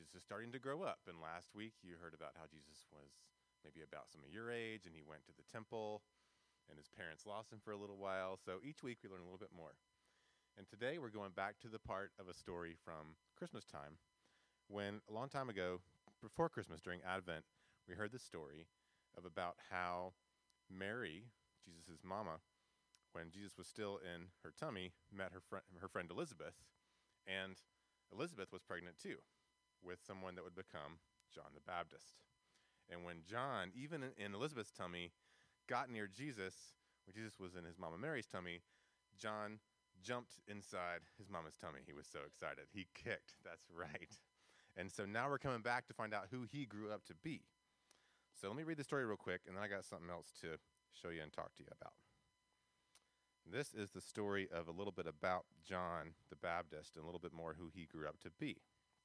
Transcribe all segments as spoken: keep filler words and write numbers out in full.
Jesus is starting to grow up. And last week you heard about how Jesus was maybe about some of your age, and he went to the temple, and his parents lost him for a little while. So each week we learn a little bit more. And today we're going back to the part of a story from Christmas time, when a long time ago, before Christmas, during Advent, we heard the story of about how Mary, Jesus' mama, when Jesus was still in her tummy, met her friend, her friend Elizabeth, and Elizabeth was pregnant too, with someone that would become John the Baptist. And when John, even in, in Elizabeth's tummy, got near Jesus, when Jesus was in his mama Mary's tummy, John jumped inside his mama's tummy. He was so excited. He kicked. That's right. And so now we're coming back to find out who he grew up to be. So let me read the story real quick, and then I got something else to show you and talk to you about. This is the story of a little bit about John the Baptist and a little bit more who he grew up to be.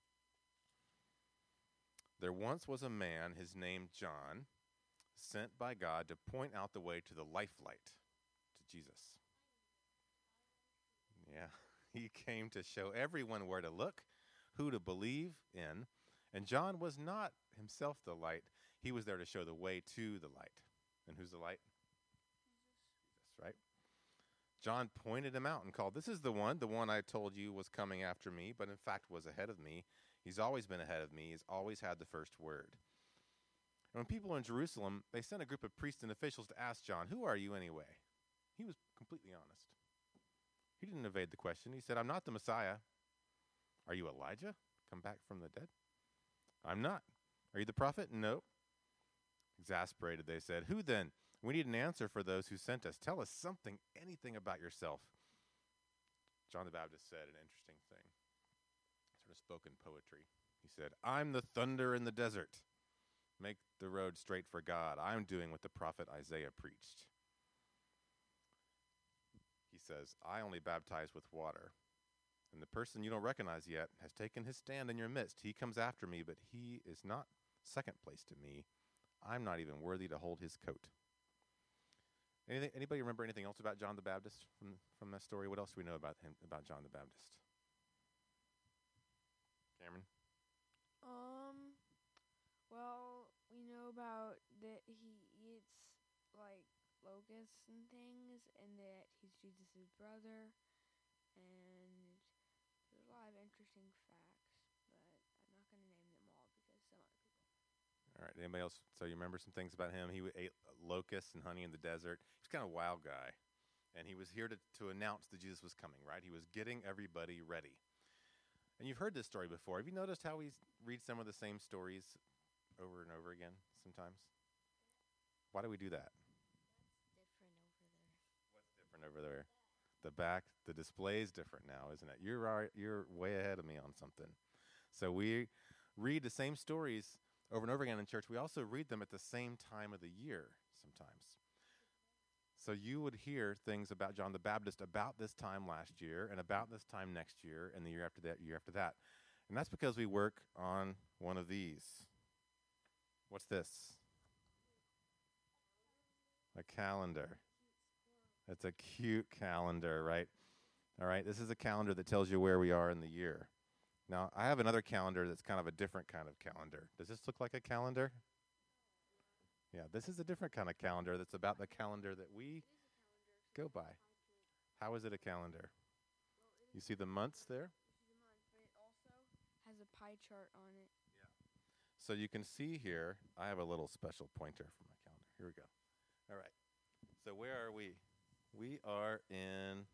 There once was a man, his name John, sent by God to point out the way to the life light, to Jesus. Yeah, he came to show everyone where to look, who to believe in, and John was not himself the light. He was there to show the way to the light. And who's the light? Jesus, right? John pointed him out and called, "This is the one, the one I told you was coming after me, but in fact was ahead of me. He's always been ahead of me. He's always had the first word." And when people in Jerusalem, they sent a group of priests and officials to ask John, "Who are you anyway?" He was completely honest. He didn't evade the question. He said, "I'm not the Messiah." "Are you Elijah, come back from the dead?" "I'm not." "Are you the prophet?" "No." Exasperated, they said, "Who then? We need an answer for those who sent us. Tell us something, anything about yourself." John the Baptist said an interesting thing, sort of spoken poetry. He said, "I'm the thunder in the desert. Make the road straight for God. I'm doing what the prophet Isaiah preached." He says, "I only baptize with water, and the person you don't recognize yet has taken his stand in your midst. He comes after me, but he is not second place to me. I'm not even worthy to hold his coat." Anything, anybody remember anything else about John the Baptist from, from that story? What else do we know about him, about John the Baptist? Cameron? Um, well, we know about that he eats, like, locusts and things, and that he's Jesus' brother, and there's a lot of interesting facts, but I'm not going to name them all because some other people. All right, anybody else? So you remember some things about him? He ate locusts and honey in the desert. He was kind of a wild guy, and he was here to, to announce that Jesus was coming, right? He was getting everybody ready. And you've heard this story before. Have you noticed how we read some of the same stories over and over again sometimes? Why do we do that? That's different over there. What's different over there? The back, the display is different now, isn't it? You're right, you're way ahead of me on something. So we read the same stories over and over again in church. We also read them at the same time of the year sometimes. So you would hear things about John the Baptist about this time last year and about this time next year and the year after that, year after that. And that's because we work on one of these. What's this? A calendar. It's a cute calendar, right? All right, this is a calendar that tells you where we are in the year. Now, I have another calendar that's kind of a different kind of calendar. Does this look like a calendar? Yeah, this is a different kind of calendar that's about the calendar that we go by. How is it a calendar? You see the months there? But it also has a pie chart on it. So you can see here, I have a little special pointer for my calendar. Here we go. All right. So where are we? We are in,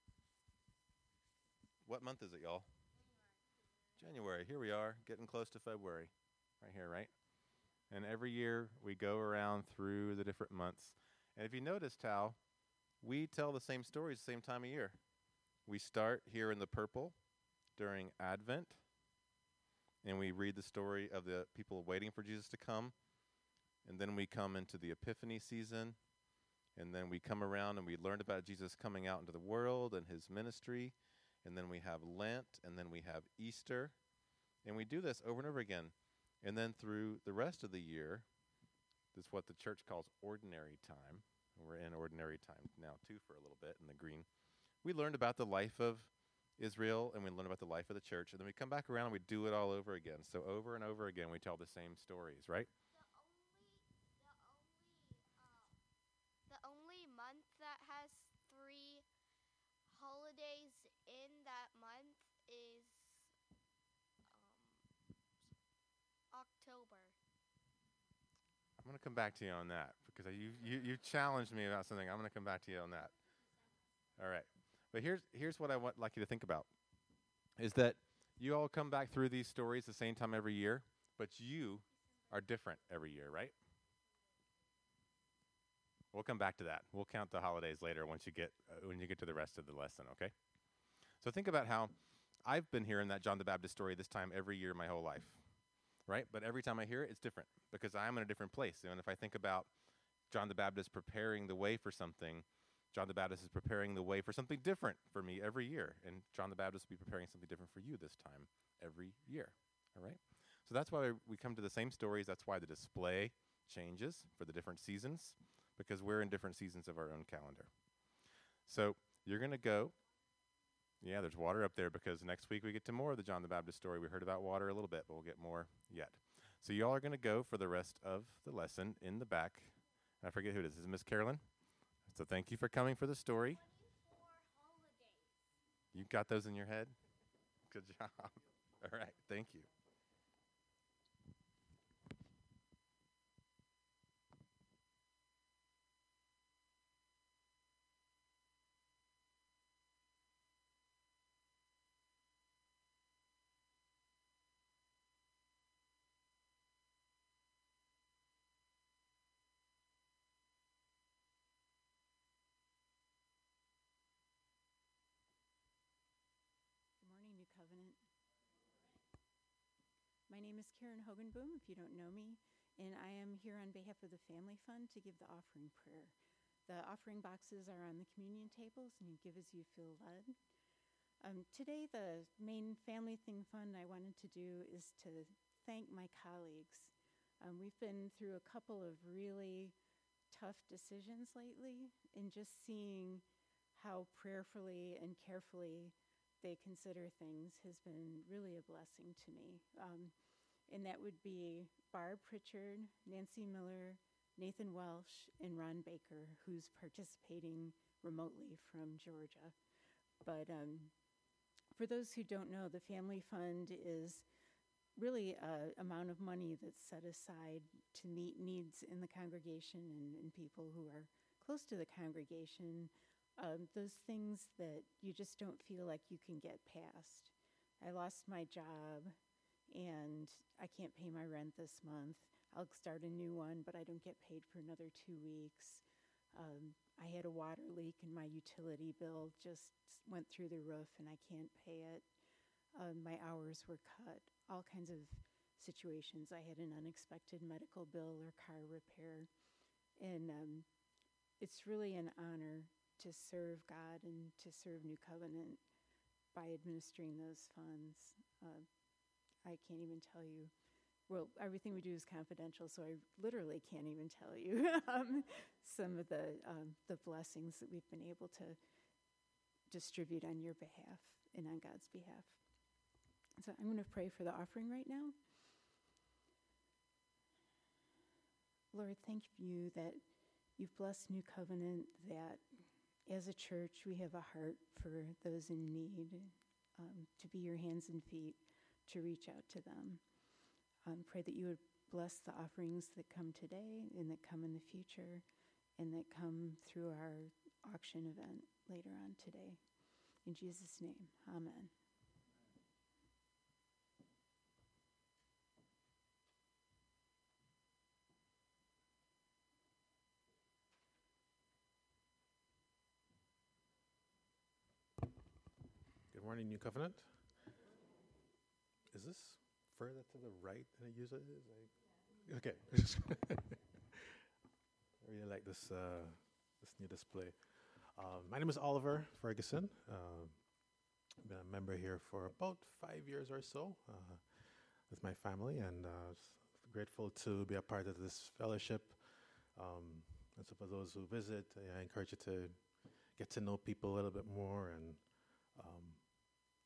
what month is it, y'all? January. Here we are, getting close to February. Right here, right? And every year we go around through the different months. And if you noticed how we tell the same stories the same time of year. We start here in the purple during Advent, and we read the story of the people waiting for Jesus to come. And then we come into the Epiphany season, and then we come around and we learn about Jesus coming out into the world and his ministry. And then we have Lent, and then we have Easter. And we do this over and over again. And then through the rest of the year, this is what the church calls ordinary time. We're in ordinary time now, too, for a little bit in the green. We learned about the life of Israel and we learn about the life of the church, and then we come back around and we do it all over again. So over and over again, we tell the same stories, right? The only month that has three holidays in that month is um, October. I'm going to come back to you on that because you, you, you challenged me about something. I'm going to come back to you on that. All right. But here's, here's what I want like you to think about, is that you all come back through these stories the same time every year, but you are different every year, right? We'll come back to that. We'll count the holidays later once you get uh, when you get to the rest of the lesson, okay? So think about how I've been hearing that John the Baptist story this time every year my whole life, right? But every time I hear it, it's different because I'm in a different place. And if I think about John the Baptist preparing the way for something, John the Baptist is preparing the way for something different for me every year. And John the Baptist will be preparing something different for you this time every year, all right? So that's why we come to the same stories. That's why the display changes for the different seasons, because we're in different seasons of our own calendar. So you're going to go. Yeah, there's water up there because next week we get to more of the John the Baptist story. We heard about water a little bit, but we'll get more yet. So y'all are going to go for the rest of the lesson in the back. I forget who it is. Is it Miss Carolyn? So thank you for coming for the story. You got those in your head? Good job. All right, thank you. Covenant. My name is Karen Hogenboom, if you don't know me, and I am here on behalf of the Family Fund to give the offering prayer. The offering boxes are on the communion tables, and you give as you feel led. Um, today, the main family thing fun I wanted to do is to thank my colleagues. Um, we've been through a couple of really tough decisions lately, and just seeing how prayerfully and carefully they consider things has been really a blessing to me. Um, and that would be Barb Pritchard, Nancy Miller, Nathan Welsh, and Ron Baker, who's participating remotely from Georgia. But um, for those who don't know, the Family Fund is really an amount of money that's set aside to meet needs in the congregation and, and people who are close to the congregation. Um, those things that you just don't feel like you can get past. I lost my job, and I can't pay my rent this month. I'll start a new one, but I don't get paid for another two weeks. Um, I had a water leak, and my utility bill just went through the roof, and I can't pay it. Um, my hours were cut. All kinds of situations. I had an unexpected medical bill or car repair. And um, it's really an honor to serve God and to serve New Covenant by administering those funds. Uh, I can't even tell you. Well, everything we do is confidential, so I literally can't even tell you um, some of the um, the blessings that we've been able to distribute on your behalf and on God's behalf. So I'm going to pray for the offering right now. Lord, thank you that you've blessed New Covenant, that as a church, we have a heart for those in need, um, to be your hands and feet, to reach out to them. Um, pray that you would bless the offerings that come today and that come in the future and that come through our auction event later on today. In Jesus' name, amen. Good morning, New Covenant. Is this further to the right than it usually is? I, okay. I really like this uh, this new display. Um, my name is Oliver Ferguson. Uh, I've been a member here for about five years or so uh, with my family, and uh, grateful to be a part of this fellowship. Um, and so for those who visit, I encourage you to get to know people a little bit more and um,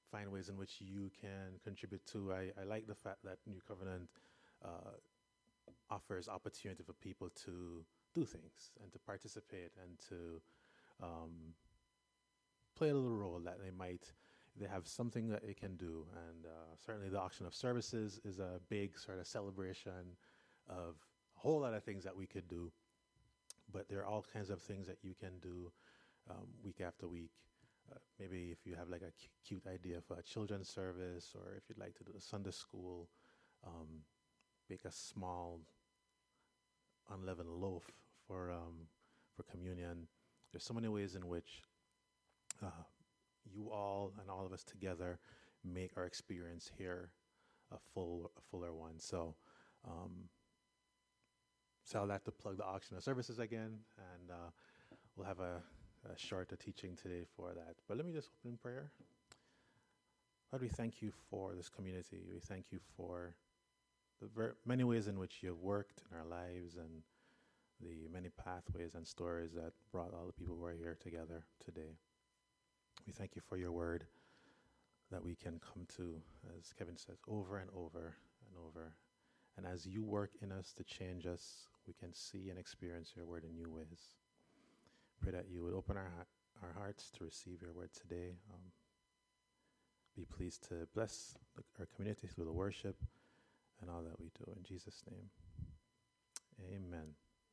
find ways in which you can contribute to. I, I like the fact that New Covenant uh, offers opportunity for people to do things and to participate and to um, play a little role that they might, they have something that they can do. And uh, certainly the auction of services is a big sort of celebration of a whole lot of things that we could do. But there are all kinds of things that you can do um, week after week. Uh, maybe if you have like a cu- cute idea for a children's service, or if you'd like to do a Sunday school, um, bake a small unleavened loaf for um, for communion. There's so many ways in which uh, you all and all of us together make our experience here a full, a fuller one. So, um, so I'll have to plug the auction of services again, and uh, we'll have a, a shorter teaching today for that. But let me just open in prayer. Lord, we thank you for this community. We thank you for the ver- many ways in which you have worked in our lives, and the many pathways and stories that brought all the people who are here together today. We thank you for your word that we can come to, as Kevin says, over and over and over. And as you work in us to change us, we can see and experience your word in new ways. Pray that you would open our ha- our hearts to receive your word today. Um, be pleased to bless the, our community through the worship and all that we do. In Jesus' name, amen.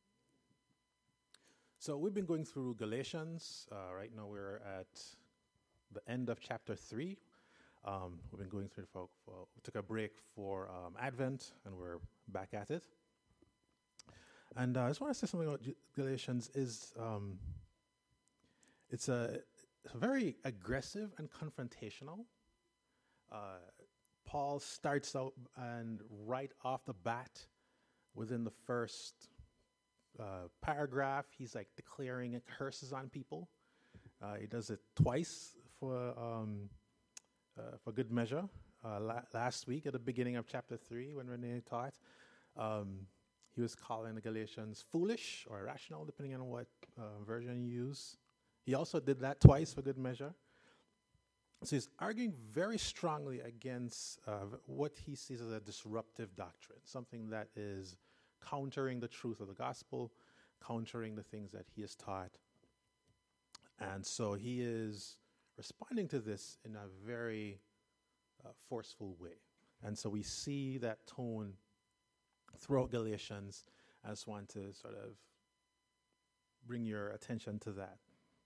So we've been going through Galatians. Uh, right now we're at the end of chapter three. Um, we've been going through it for, for we took a break for um, Advent, and we're back at it. And uh, I just want to say something about G- Galatians. Is um, it's a, it's a very aggressive and confrontational. Uh, Paul starts out, and right off the bat, within the first uh, paragraph, he's like declaring curses on people. Uh, he does it twice for um, uh, for good measure. Uh, la- last week, at the beginning of chapter three, when Renee taught, um, he was calling the Galatians foolish or irrational, depending on what uh, version you use. He also did that twice for good measure. So he's arguing very strongly against uh, what he sees as a disruptive doctrine, something that is countering the truth of the gospel, countering the things that he has taught. And so he is responding to this in a very uh, forceful way. And so we see that tone throughout Galatians. I just want to sort of bring your attention to that.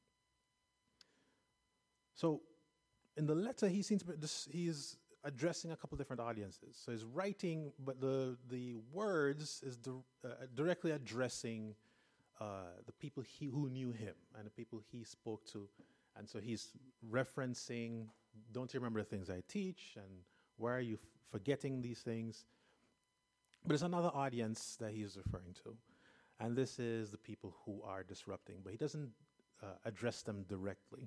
So in the letter, he seems to be this, he's addressing a couple different audiences. So he's writing, but the the words is di- uh, directly addressing uh, the people he, who knew him and the people he spoke to. And so he's referencing, don't you remember the things I teach? And why are you f- forgetting these things? But there's another audience that he's referring to. And this is the people who are disrupting. But he doesn't uh, address them directly.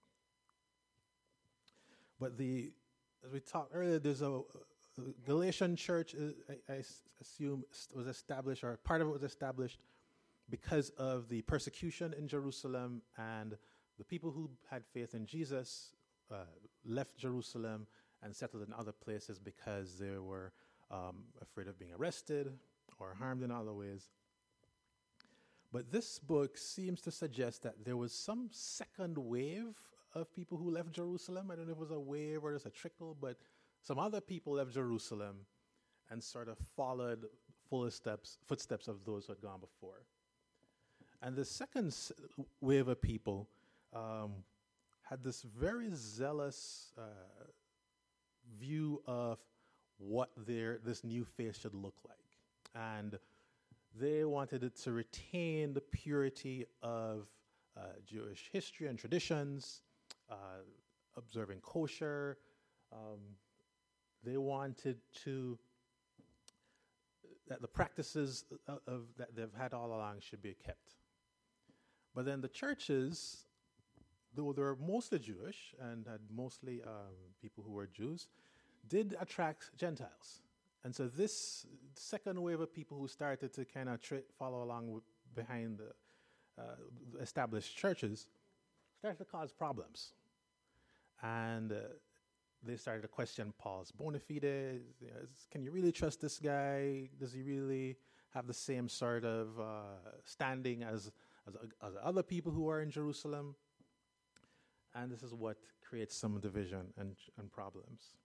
But the, as we talked earlier, there's a, a Galatian church, uh, I, I s- assume, was established, or part of it was established because of the persecution in Jerusalem, and the people who had faith in Jesus uh, left Jerusalem and settled in other places because they were um, afraid of being arrested or harmed in other ways. But this book seems to suggest that there was some second wave of people who left Jerusalem. I don't know if it was a wave or just a trickle, but some other people left Jerusalem and sort of followed fuller steps, footsteps of those who had gone before. And the second s- wave of people um, had this very zealous uh, view of what their this new faith should look like. And they wanted it to retain the purity of uh, Jewish history and traditions, uh, observing kosher. Um, they wanted to that the practices of, of that they've had all along should be kept. But then the churches, though they were mostly Jewish and had mostly um, people who were Jews, did attract Gentiles. And so this second wave of people who started to kind of tra- follow along with, behind the uh, established churches started to cause problems. And uh, they started to question Paul's bona fides. You know, is- can you really trust this guy? Does he really have the same sort of uh, standing as, as as other people who are in Jerusalem? And this is what creates some division and and problems.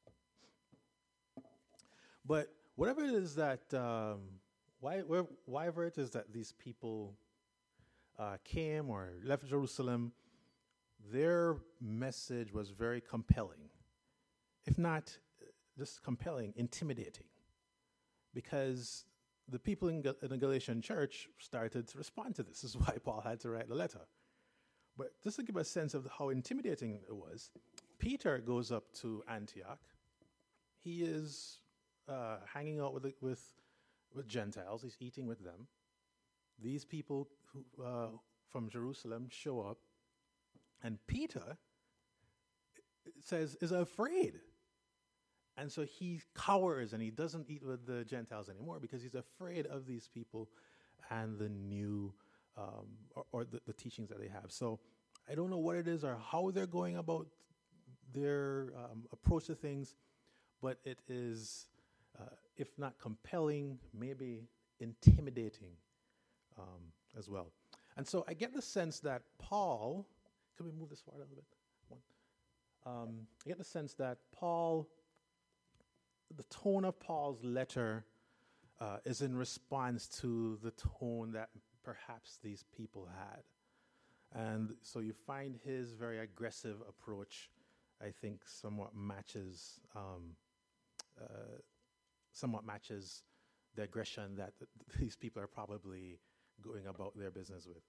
But whatever it is that, um, why, where, whatever it is that these people uh, came or left Jerusalem, their message was very compelling, if not uh, just compelling, intimidating, because the people in, Gal- in the Galatian church started to respond to this. This is why Paul had to write the letter. But just to give a sense of how intimidating it was, Peter goes up to Antioch. He is uh, hanging out with, the, with with Gentiles. He's eating with them. These people who, uh, from Jerusalem show up, and Peter, it says, is afraid. And so he cowers and he doesn't eat with the Gentiles anymore because he's afraid of these people and the new, um, or, or the, the teachings that they have. So I don't know what it is or how they're going about their um, approach to things, but it is, uh, if not compelling, maybe intimidating um, as well. And so I get the sense that Paul, can we move this forward a little bit? One. Um, I get the sense that Paul, the tone of Paul's letter uh, is in response to the tone that perhaps these people had. And so you find his very aggressive approach, I think, somewhat matches um, uh, somewhat matches the aggression that th- these people are probably going about their business with.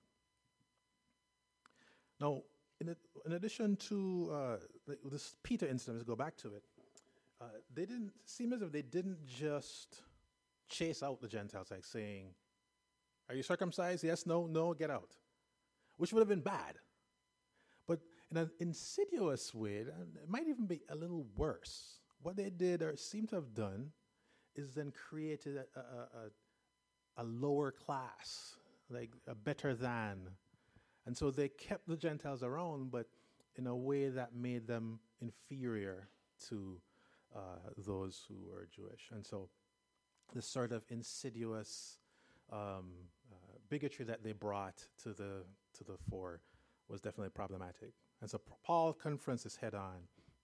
Now, in, it, in addition to uh, th- this Peter incident, let's go back to it. Uh, they didn't seem as if they didn't just chase out the Gentiles, like saying, "Are you circumcised? Yes, no, no, get out," which would have been bad. But in an insidious way, and it might even be a little worse. What they did or seem to have done is then created a, a, a, a lower class, like a better than. And so they kept the Gentiles around, but in a way that made them inferior to uh, those who were Jewish. And so this sort of insidious um, uh, bigotry that they brought to the to the fore was definitely problematic. And so P- Paul confronts this head on.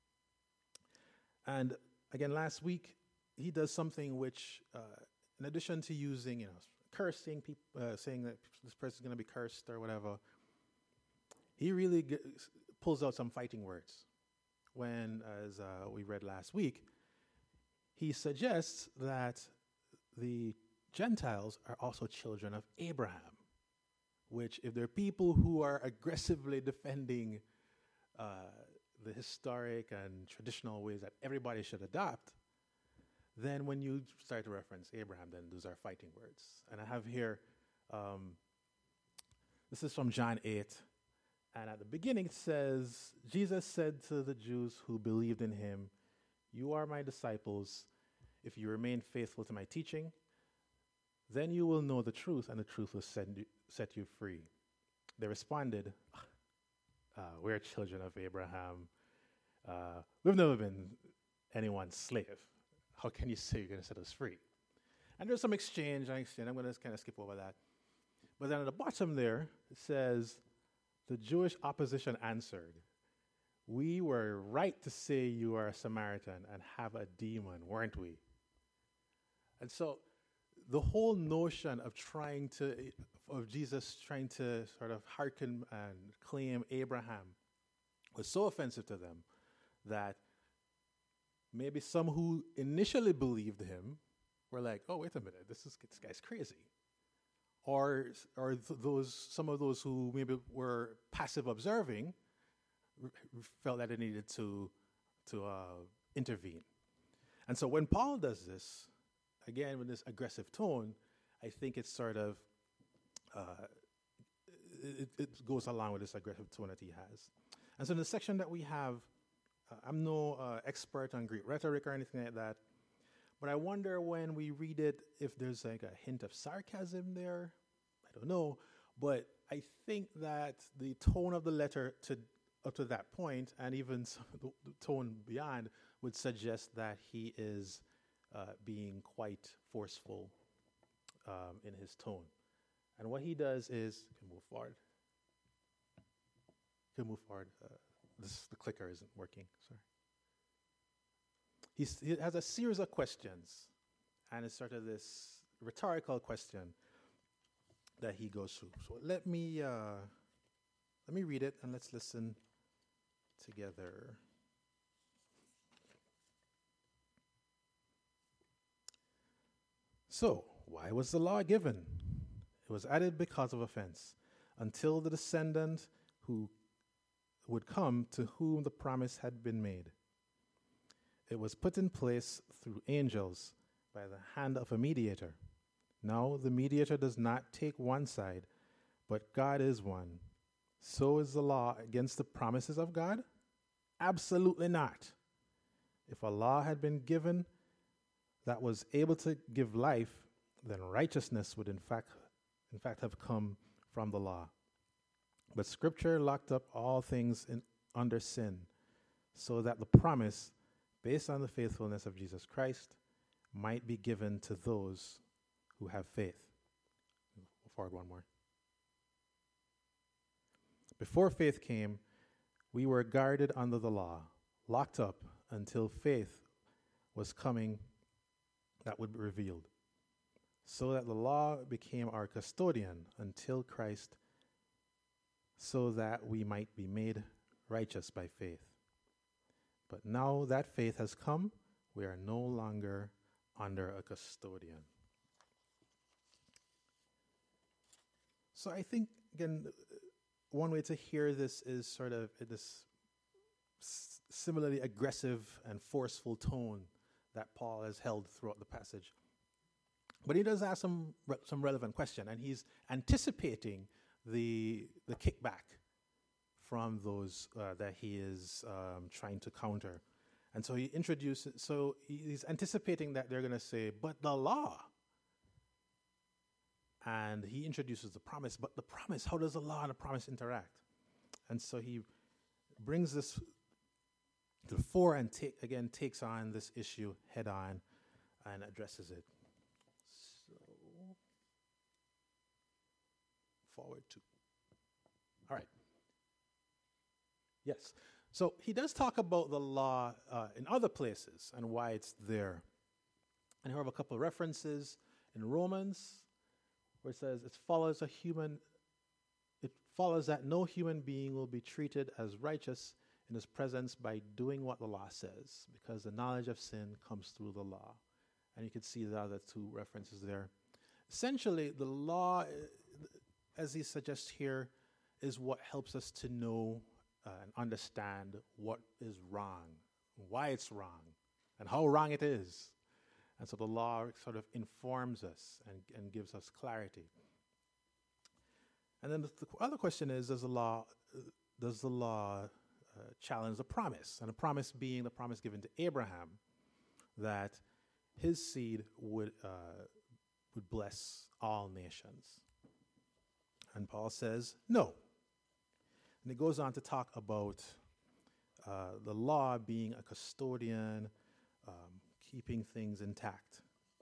And again, last week, he does something which, uh, in addition to using, you know, cursing, peop- uh, saying that this person's going to be cursed or whatever, he really g- pulls out some fighting words. When, as uh, we read last week, he suggests that the Gentiles are also children of Abraham, which, if they're people who are aggressively defending uh, the historic and traditional ways that everybody should adopt, then when you start to reference Abraham, then those are fighting words. And I have here, um, this is from John eight, and at the beginning it says, Jesus said to the Jews who believed in him, "You are my disciples if you remain faithful to my teaching. Then you will know the truth, and the truth will set you, set you free." They responded, uh, "We're children of Abraham. Uh, we've never been anyone's slave. How can you say you're going to set us free?" And there's some exchange, and I'm going to kind of skip over that. But then at the bottom there, it says, the Jewish opposition answered, "We were right to say you are a Samaritan and have a demon, weren't we?" And so the whole notion of trying to, of Jesus trying to sort of hearken and claim Abraham was so offensive to them that maybe some who initially believed him were like, "Oh, wait a minute, this is this guy's crazy." Or, or th- those some of those who maybe were passive observing r- r- felt that they needed to to uh, intervene. And so when Paul does this, again with this aggressive tone, I think it's sort of uh, it, it goes along with this aggressive tone that he has. And so in the section that we have, uh, I'm no uh, expert on Greek rhetoric or anything like that, but I wonder when we read it if there's like a hint of sarcasm there. I don't know, but I think that the tone of the letter to up to that point, and even some of the, the tone beyond, would suggest that he is uh, being quite forceful um, in his tone. And what he does is, can move forward. Can move forward. Uh, this the clicker isn't working. Sorry. He's, he has a series of questions, and it's sort of this rhetorical question that he goes through. So let me uh, let me read it, and let's listen together. So, why was the law given? It was added because of offense, until the descendant who would come to whom the promise had been made. It was put in place through angels by the hand of a mediator. Now the mediator does not take one side, but God is one. So is the law against the promises of God? Absolutely not. If a law had been given that was able to give life, then righteousness would in fact, in fact have come from the law. But Scripture locked up all things in, under sin, so that the promise, based on the faithfulness of Jesus Christ, might be given to those who have faith. Forward one more. Before faith came, we were guarded under the law, locked up until faith was coming that would be revealed, so that the law became our custodian until Christ, so that we might be made righteous by faith. But now that faith has come, we are no longer under a custodian. So I think, again, one way to hear this is sort of this s- similarly aggressive and forceful tone that Paul has held throughout the passage. But he does ask some re- some relevant question, and he's anticipating the the kickback from those uh, that he is um, trying to counter. And so he introduces, so he's anticipating that they're going to say, but the law. And he introduces the promise, but the promise, how does the law and the promise interact? And so he brings this to the fore and take, again takes on this issue head on and addresses it. So, forward to. All right. Yes. So he does talk about the law uh, in other places and why it's there. And here I have a couple of references in Romans, where it says, it follows a human, it follows that no human being will be treated as righteous in his presence by doing what the law says, because the knowledge of sin comes through the law. And you can see the other two references there. Essentially, the law, as he suggests here, is what helps us to know uh, and understand what is wrong, why it's wrong, and how wrong it is. And so the law sort of informs us and, and gives us clarity. And then the, the other question is, does the law, uh, does the law uh, challenge the promise? And the promise being the promise given to Abraham that his seed would, uh, would bless all nations. And Paul says, no. And he goes on to talk about uh, the law being a custodian, um, keeping things intact.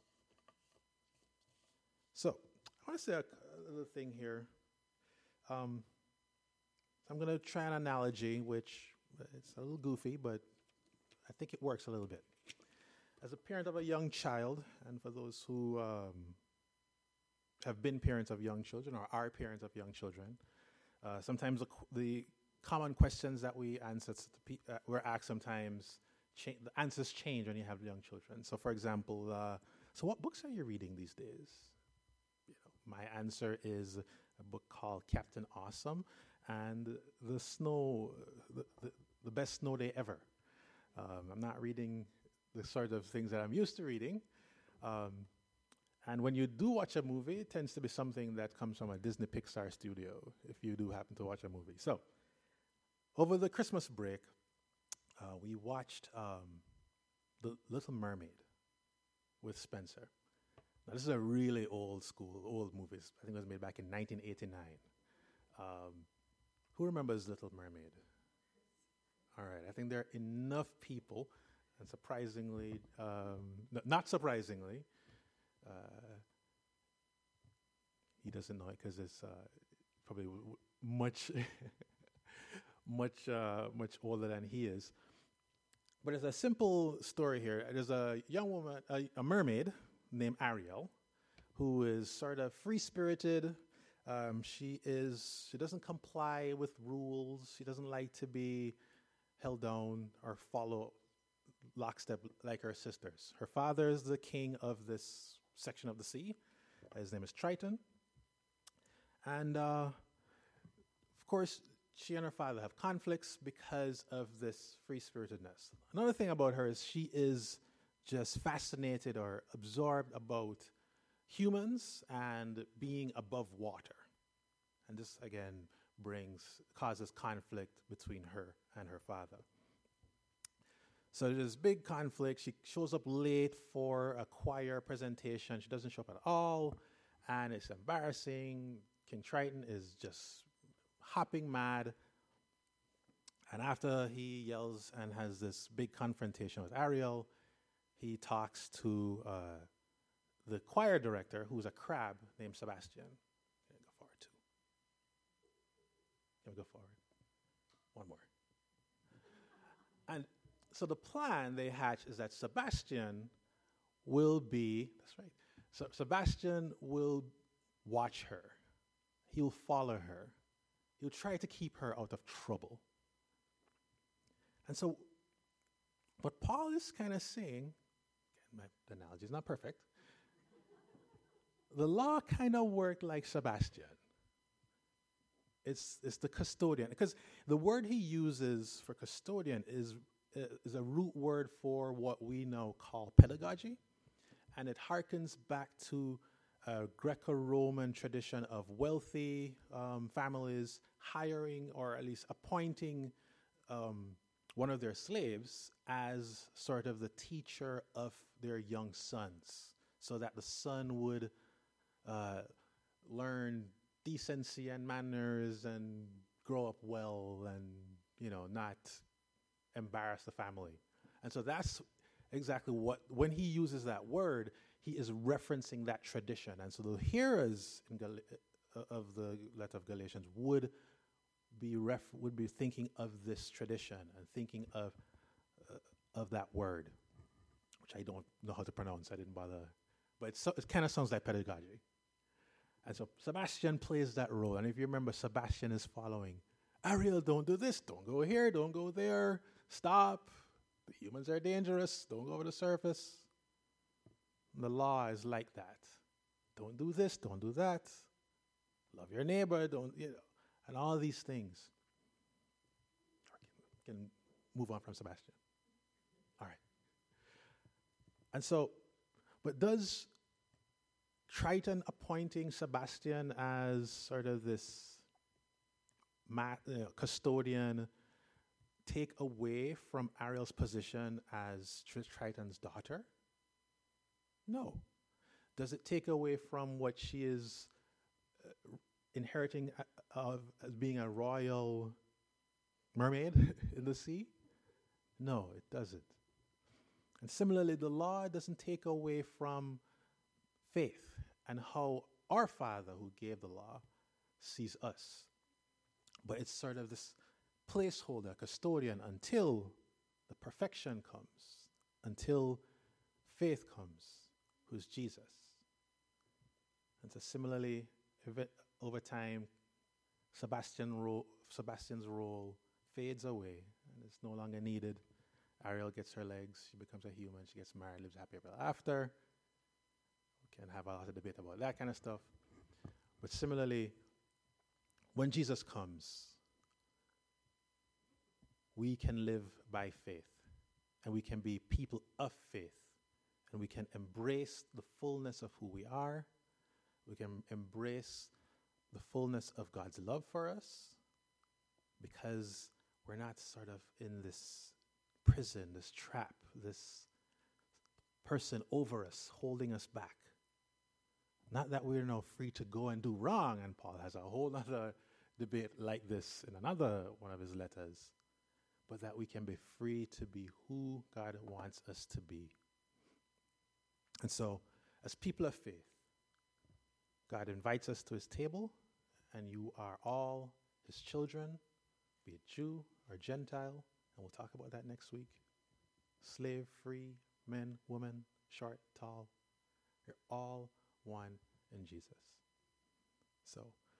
So, I want to say a, a little thing here. Um, I'm going to try an analogy, which it's a little goofy, but I think it works a little bit. As a parent of a young child, and for those who um, have been parents of young children or are parents of young children, uh, sometimes the, qu- the common questions that we answer, to pe- uh, we're asked sometimes, Cha- the answers change when you have young children. So, for example, uh, so what books are you reading these days? You know, my answer is a book called Captain Awesome and the snow, the, the, the best snow day ever. Um, I'm not reading the sort of things that I'm used to reading. Um, and when you do watch a movie, it tends to be something that comes from a Disney Pixar studio, if you do happen to watch a movie. So, over the Christmas break, Uh, we watched um, The Little Mermaid with Spencer. Now, this is a really old school, old movie. I think it was made back in nineteen eighty-nine. Um, who remembers Little Mermaid? All right. I think there are enough people, and surprisingly, um, n- not surprisingly, uh, he doesn't know it because it's uh, probably w- w- much, much, uh, much older than he is. But it's a simple story here. There's a young woman, a, a mermaid named Ariel, who is sort of free-spirited. Um, she is. She doesn't comply with rules. She doesn't like to be held down or follow lockstep like her sisters. Her father is the king of this section of the sea. His name is Triton. And uh, of course, she and her father have conflicts because of this free-spiritedness. Another thing about her is she is just fascinated or absorbed about humans and being above water. And this, again, brings, causes conflict between her and her father. So there's big conflict. She shows up late for a choir presentation. She doesn't show up at all, and it's embarrassing. King Triton is just hopping mad. And after he yells and has this big confrontation with Ariel, he talks to uh, the choir director, who's a crab named Sebastian. Okay, go forward two. Okay, go forward. One more. And so the plan they hatch is that Sebastian will be, that's right, so Sebastian will watch her. He'll follow her. He'll try to keep her out of trouble. And so what Paul is kind of saying, again, my analogy is not perfect, the law kind of worked like Sebastian. It's, it's the custodian. Because the word he uses for custodian is, uh, is a root word for what we now call pedagogy. And it harkens back to a Greco-Roman tradition of wealthy um, families hiring or at least appointing um, one of their slaves as sort of the teacher of their young sons, so that the son would uh, learn decency and manners and grow up well and, you know, not embarrass the family. And so that's exactly what, when he uses that word, he is referencing that tradition. And so the hearers in Gal- uh, of the letter of Galatians would be ref- would be thinking of this tradition and thinking of uh, of that word, which I don't know how to pronounce. I didn't bother, but it's so, it kind of sounds like pedagogy. And so Sebastian plays that role. And if you remember, Sebastian is following Ariel. Don't do this. Don't go here. Don't go there. Stop. The humans are dangerous. Don't go over the surface. And the law is like that. Don't do this. Don't do that. Love your neighbor. Don't, you know, and all these things. Can move on from Sebastian. All right. And so, but does Triton appointing Sebastian as sort of this mat, you know, custodian take away from Ariel's position as Tr- Triton's daughter? No. Does it take away from what she is uh, inheriting uh, of as being a royal mermaid in the sea? No, it doesn't. And similarly, the law doesn't take away from faith and how our Father who gave the law sees us. But it's sort of this placeholder, custodian, until the perfection comes, until faith comes, who's Jesus. And so similarly, over time, Sebastian ro- Sebastian's role fades away and it's no longer needed. Ariel gets her legs, she becomes a human, she gets married, lives happy ever after. We can have a lot of debate about that kind of stuff. But similarly, when Jesus comes, we can live by faith, and we can be people of faith, and we can embrace the fullness of who we are. We can embrace the fullness of God's love for us, because we're not sort of in this prison, this trap, this person over us, holding us back. Not that we're now free to go and do wrong, and Paul has a whole other debate like this in another one of his letters. but that we can be free to be who God wants us to be. And so, as people of faith, God invites us to his table, and you are all his children, be it Jew or Gentile, and we'll talk about that next week. Slave, free, men, women, short, tall, you're all one in Jesus. So,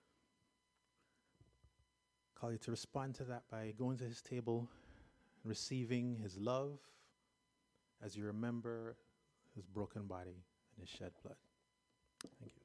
call you to respond to that by going to his table, receiving his love as you remember his broken body and his shed blood. Thank you.